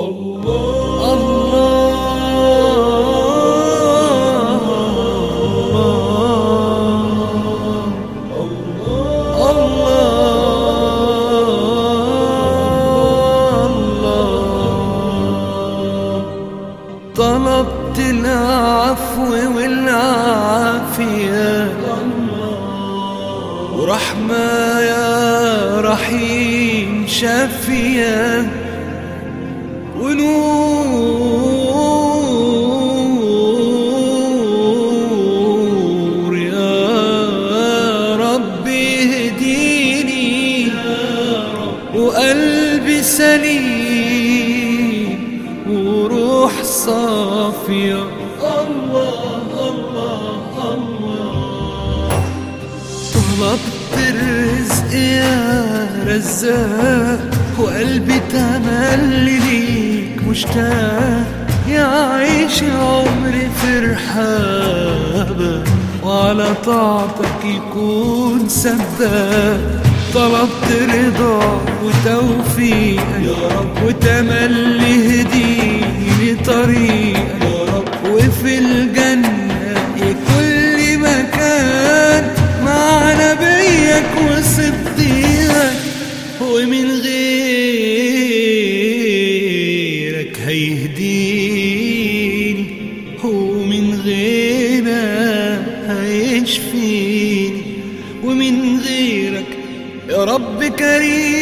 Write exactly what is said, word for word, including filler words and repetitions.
طلبت العفو والعافية ورحمة يا رحيم شافية ونور يا ربي اهديني وقلبي سليم وروح صافية. الله الله الله طلبت الرزق يا رزاق وقلبي تملي ليك مشتاق، يعيش عمري في رحابك وعلى طاعتك يكون سباق. طلبت رضاك وتوفيقك يا رب وتملي هديني طريقك يا رب، وفي الجنة كل مكان مع نبيك وصديقك، ومن غيرك هيهديني ومن غيرك هيشفيني، ومن غيرك يا رب كريم